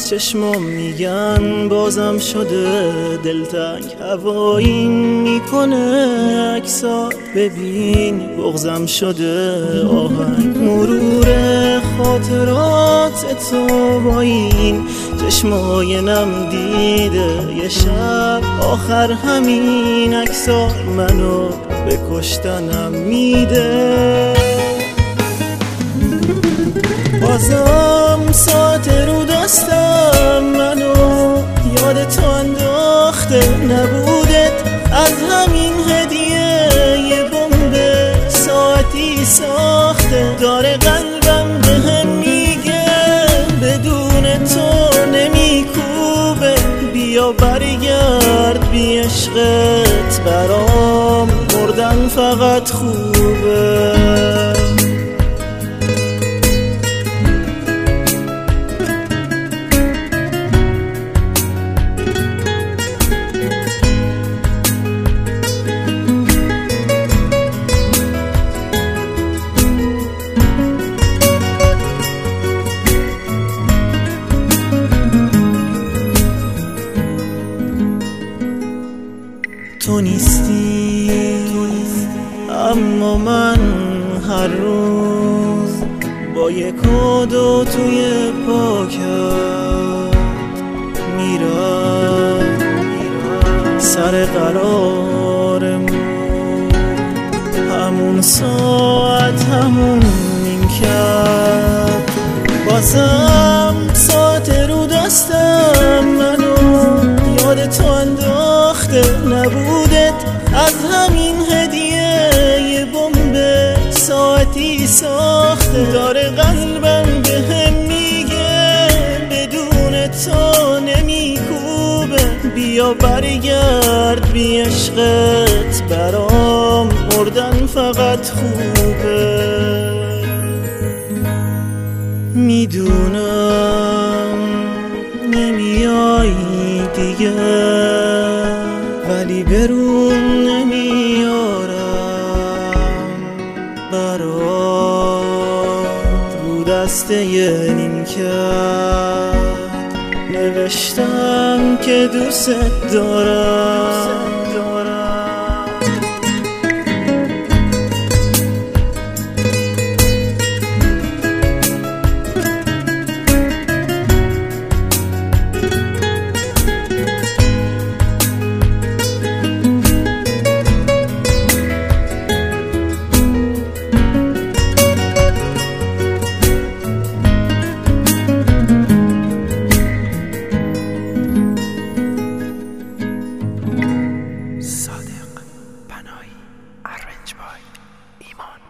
چشمام میگن بازم شده دلتنگ، هوایی میکنه عکسات ببین بغضم شده آهنگ. مرور خاطرات تو با این چشمای نم دیده یه شب آخر همین عکسات منو به کشتنم میده. بازم ساعت رو دستم منو یاد تو انداخته، نبودت از همین هدیه یه بمب ساعتی ساخته. داره قلبم بهم میگه بدون تو نمیکوبه، بیا برگرد بی عشقت برام مردن فقط خوبه. تو نیستی اما من هر روز با یک کادو توی پاکت میرم سر قرارمون، همون ساعت همون نیمکت. بازم ساعت رو دستم منو یاد تو انداخته، نبودت از همین هدیه یه بمب ساعتی ساخته. داره قلبم بهم میگه بدون تو نمیکوبه، بیا برگرد بی عشقت برام مردن فقط خوبه. میدونم نمیای دیگه ولی برون نمیارم برات رو دسته نیمکت نوشتم که دوست دارم. Arrange by Iman.